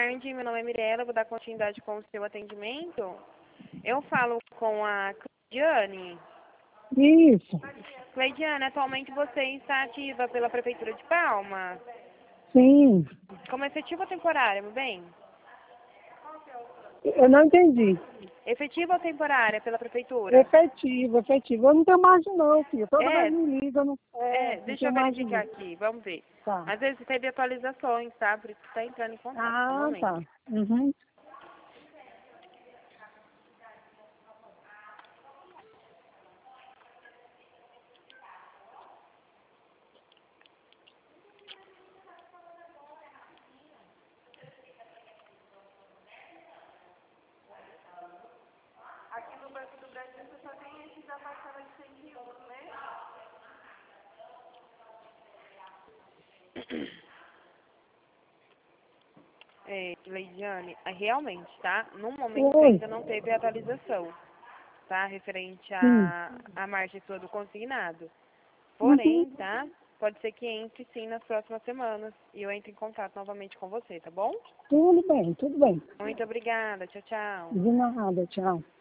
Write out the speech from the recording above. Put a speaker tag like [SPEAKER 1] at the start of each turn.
[SPEAKER 1] tarde, meu nome é Mirella, vou dar continuidade com o seu atendimento. Eu falo com a Cleidiane.
[SPEAKER 2] Isso,
[SPEAKER 1] Cleidiane, atualmente você está ativa pela Prefeitura de Palmas?
[SPEAKER 2] sim.
[SPEAKER 1] Como efetiva ou temporária, meu bem?
[SPEAKER 2] Eu não entendi.
[SPEAKER 1] Efetiva ou temporária pela Prefeitura?
[SPEAKER 2] Efetivo. Eu não tenho margem não, filho. Toda
[SPEAKER 1] É,
[SPEAKER 2] vez me liga, eu não, não
[SPEAKER 1] deixa eu
[SPEAKER 2] tenho margem
[SPEAKER 1] verificar
[SPEAKER 2] não.
[SPEAKER 1] aqui, vamos ver.
[SPEAKER 2] Tá.
[SPEAKER 1] Às vezes teve atualizações, tá? Por isso que está entrando em contato. Um
[SPEAKER 2] Ah,
[SPEAKER 1] momento.
[SPEAKER 2] tá. Uhum.
[SPEAKER 1] Aqui no Banco do Brasil você só tem esses da parcela de 101, né? Leidiane, realmente, tá? No momento
[SPEAKER 2] Oi.
[SPEAKER 1] ainda não teve atualização, tá? Referente
[SPEAKER 2] Sim.
[SPEAKER 1] à margem sua do consignado.
[SPEAKER 2] Uhum.
[SPEAKER 1] Porém, tá? Pode ser que entre sim nas próximas semanas e eu entre em contato novamente com você, tá bom?
[SPEAKER 2] Tudo bem, tudo bem.
[SPEAKER 1] Muito obrigada. Tchau, tchau.
[SPEAKER 2] De nada, tchau.